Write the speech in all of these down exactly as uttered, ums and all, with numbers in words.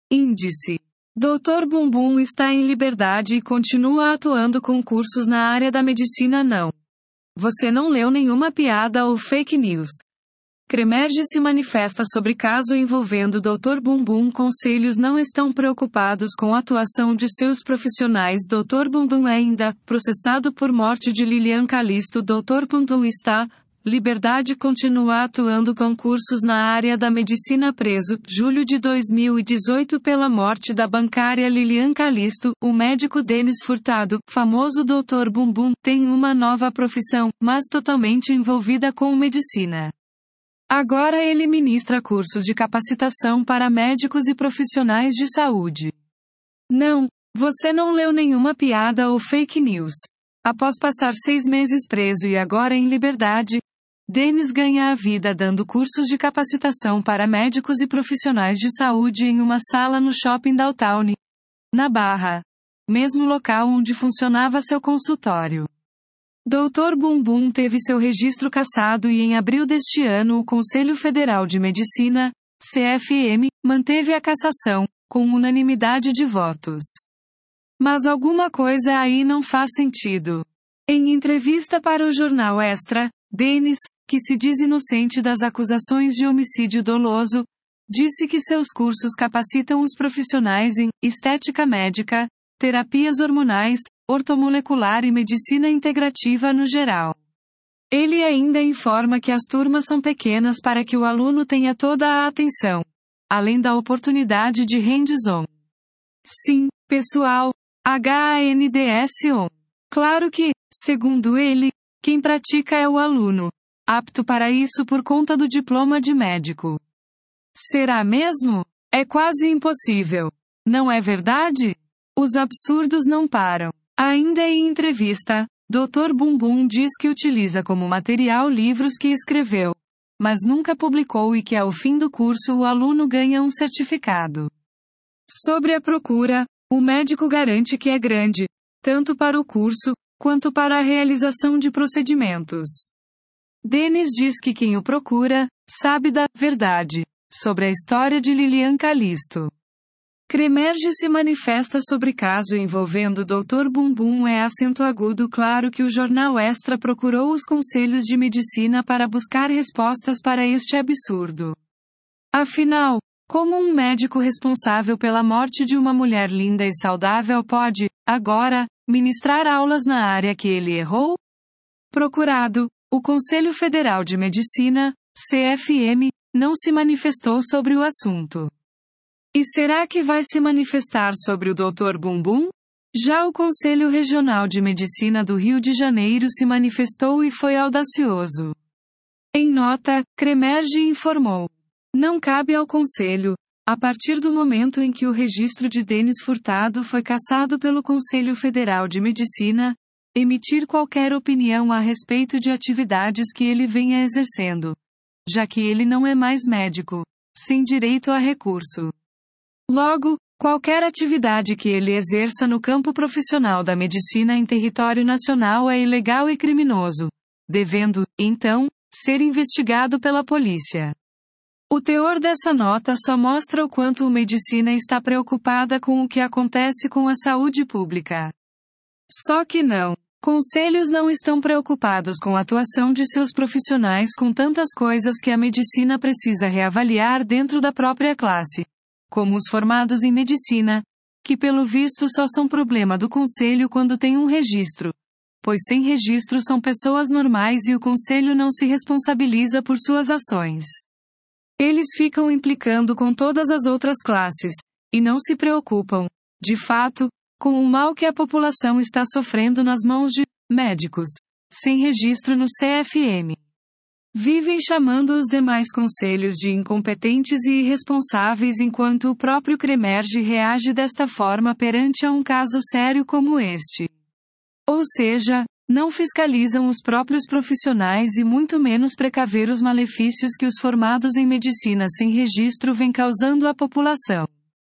Índice: doutor Bumbum está em liberdade e continua atuando com cursos na área da medicina. Não. Você não leu nenhuma piada ou fake news. Cremerge se manifesta sobre caso envolvendo doutor Bumbum. Conselhos não estão preocupados com a atuação de seus profissionais. doutor Bumbum é ainda processado por morte de Lilian Calisto. doutor Bumbum está liberdade continua atuando com cursos na área da medicina. Preso, julho de dois mil e dezoito pela morte da bancária Lilian Calisto, o médico Denis Furtado, famoso doutor Bumbum, tem uma nova profissão, mas totalmente envolvida com medicina. Agora ele ministra cursos de capacitação para médicos e profissionais de saúde. Não, você não leu nenhuma piada ou fake news. Após passar seis meses preso e agora em liberdade, Denis ganha a vida dando cursos de capacitação para médicos e profissionais de saúde em uma sala no shopping Downtown, na Barra, mesmo local onde funcionava seu consultório. doutor Bumbum teve seu registro cassado e em abril deste ano o Conselho Federal de Medicina, C F M, manteve a cassação, com unanimidade de votos. Mas alguma coisa aí não faz sentido. Em entrevista para o jornal Extra, Denis, que se diz inocente das acusações de homicídio doloso, disse que seus cursos capacitam os profissionais em estética médica, terapias hormonais, ortomolecular e medicina integrativa no geral. Ele ainda informa que as turmas são pequenas para que o aluno tenha toda a atenção, além da oportunidade de hands-on. Sim, pessoal, hands-on. Claro que, segundo ele, quem pratica é o aluno, apto para isso por conta do diploma de médico. Será mesmo? É quase impossível. Não é verdade? Os absurdos não param. Ainda em entrevista, doutor Bumbum diz que utiliza como material livros que escreveu, mas nunca publicou e que ao fim do curso o aluno ganha um certificado. Sobre a procura, o médico garante que é grande, tanto para o curso, quanto para a realização de procedimentos. Denis diz que quem o procura, sabe da verdade sobre a história de Lilian Calisto. Cremerge se manifesta sobre caso envolvendo doutor Bumbum. É acento agudo. Claro que o jornal Extra procurou os conselhos de medicina para buscar respostas para este absurdo. Afinal, como um médico responsável pela morte de uma mulher linda e saudável pode, agora, ministrar aulas na área que ele errou? Procurado, o Conselho Federal de Medicina, C F M, não se manifestou sobre o assunto. E será que vai se manifestar sobre o doutor Bumbum? Já o Conselho Regional de Medicina do Rio de Janeiro se manifestou e foi audacioso. Em nota, Cremerge informou: não cabe ao Conselho, a partir do momento em que o registro de Denis Furtado foi cassado pelo Conselho Federal de Medicina, emitir qualquer opinião a respeito de atividades que ele venha exercendo, já que ele não é mais médico, sem direito a recurso. Logo, qualquer atividade que ele exerça no campo profissional da medicina em território nacional é ilegal e criminoso, devendo, então, ser investigado pela polícia. O teor dessa nota só mostra o quanto a medicina está preocupada com o que acontece com a saúde pública. Só que não. Conselhos não estão preocupados com a atuação de seus profissionais com tantas coisas que a medicina precisa reavaliar dentro da própria classe, como os formados em medicina, que pelo visto só são problema do conselho quando tem um registro, pois sem registro são pessoas normais e o conselho não se responsabiliza por suas ações. Eles ficam implicando com todas as outras classes, e não se preocupam, de fato, com o mal que a população está sofrendo nas mãos de médicos, sem registro no C F M. Vivem chamando os demais conselhos de incompetentes e irresponsáveis enquanto o próprio Cremerge reage desta forma perante a um caso sério como este. Ou seja, não fiscalizam os próprios profissionais e muito menos precaver os malefícios que os formados em medicina sem registro vêm causando à população.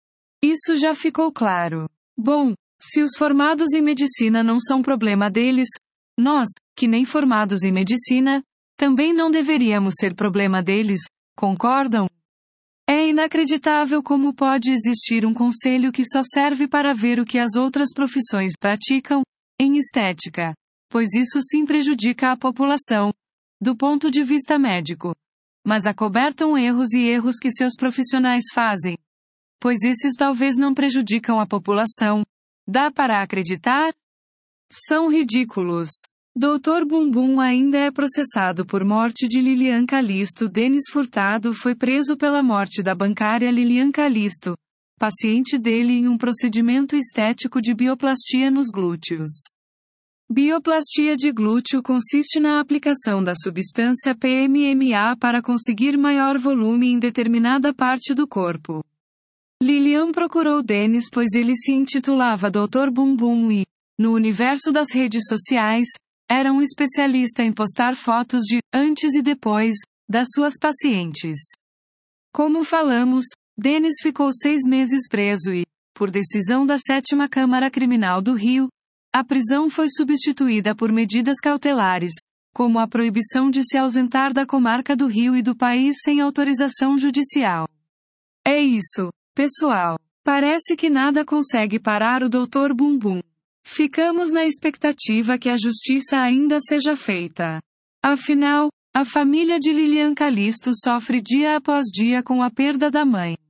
Isso já ficou claro. Bom, se os formados em medicina não são problema deles, nós, que nem formados em medicina, também não deveríamos ser problema deles, concordam? É inacreditável como pode existir um conselho que só serve para ver o que as outras profissões praticam, em estética. Pois isso sim prejudica a população, do ponto de vista médico. Mas acobertam erros e erros que seus profissionais fazem. Pois esses talvez não prejudicam a população. Dá para acreditar? São ridículos. doutor Bumbum ainda é processado por morte de Lilian Calisto. Denis Furtado foi preso pela morte da bancária Lilian Calisto, paciente dele em um procedimento estético de bioplastia nos glúteos. Bioplastia de glúteo consiste na aplicação da substância P M M A para conseguir maior volume em determinada parte do corpo. Lilian procurou Denis pois ele se intitulava doutor Bumbum e, no universo das redes sociais, era um especialista em postar fotos de antes e depois das suas pacientes. Como falamos, Denis ficou seis meses preso e, por decisão da sétima Câmara Criminal do Rio, a prisão foi substituída por medidas cautelares, como a proibição de se ausentar da comarca do Rio e do país sem autorização judicial. É isso, pessoal. Parece que nada consegue parar o doutor Bumbum. Ficamos na expectativa que a justiça ainda seja feita. Afinal, a família de Lilian Calisto sofre dia após dia com a perda da mãe.